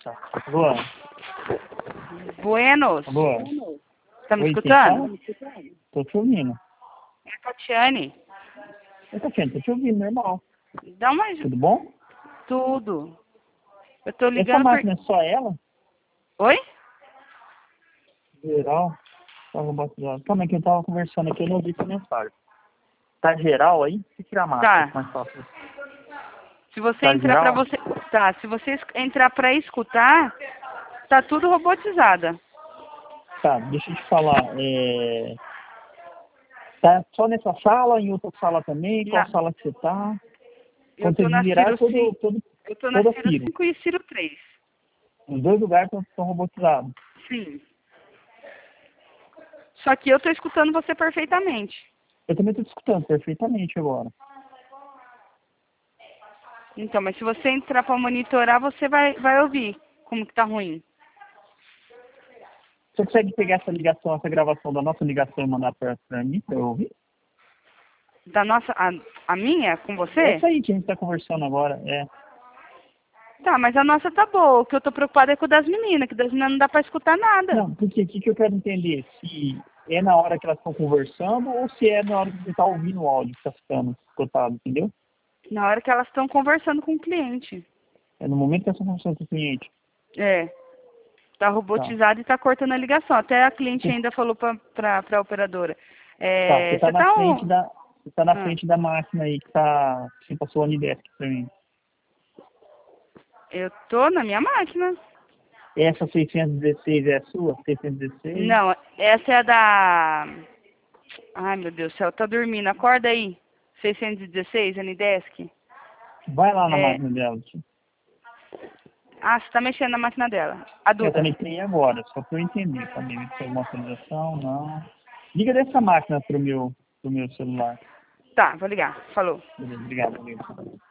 Nossa, Luan. Buenos. Luan. Tá me Oi, escutando? quem fala? Tô te ouvindo. É a Tatiane. Eu tô te ouvindo, normal. Dá uma... Tudo bom? Tudo. Eu tô Essa ligando por... máquina é só ela? Oi? Geral? Tá robotizado. Calma aí que eu tava conversando aqui, eu não ouvi essa mensagem. Tá geral aí? Se tirar a máscara, Tá. mais fácil. Se você Tá entrar pra geral? você... Tá, se você entrar pra escutar, tá tudo robotizada. Tá, deixa eu te falar. Tá só nessa sala, em outra sala também? Qual Na... sala que você tá? Eu Quando você tô na desvirar, Ciro 5. Eu tô na toda Ciro Ciro. 5 e Ciro 3. Os dois lugares estão robotizados. Sim. Só que eu tô escutando você perfeitamente. Eu também estou te escutando perfeitamente agora. Então, mas se você entrar pra monitorar, você vai ouvir como que tá ruim. Você consegue pegar essa ligação, essa gravação da nossa ligação e mandar para mim, para eu ouvir? Da nossa... A minha com você? Essa aí que a gente está conversando agora, Tá, mas a nossa tá boa. O que eu tô preocupada é com o das meninas, que das meninas não dá pra escutar nada. Não, porque o que eu quero entender? Se é na hora que elas estão conversando ou se é na hora que você está ouvindo o áudio que está ficando escutado, entendeu? Na hora que elas estão conversando com o cliente. É no momento que elas estão conversando com o cliente. É. Tá Tá. robotizado e tá cortando a ligação. Até a cliente ainda falou pra operadora. Tá, você está Você na tá frente um... da. Você tá na Ah, frente da máquina aí que tá. Que você passou o Anidesk para mim. eu tô na minha máquina. Essa 616 é a sua? 616? Não, essa é a da... Ai, meu Deus do céu, tá dormindo. Acorda aí. 616, Anidesk. Vai lá na É. máquina dela. Ah, você tá mexendo na máquina dela. A Eu Duda. conectei agora, só para eu entender também. Se tem alguma atualização, não. Liga dessa máquina pro meu celular. Tá, vou ligar. Falou. Beleza, obrigado.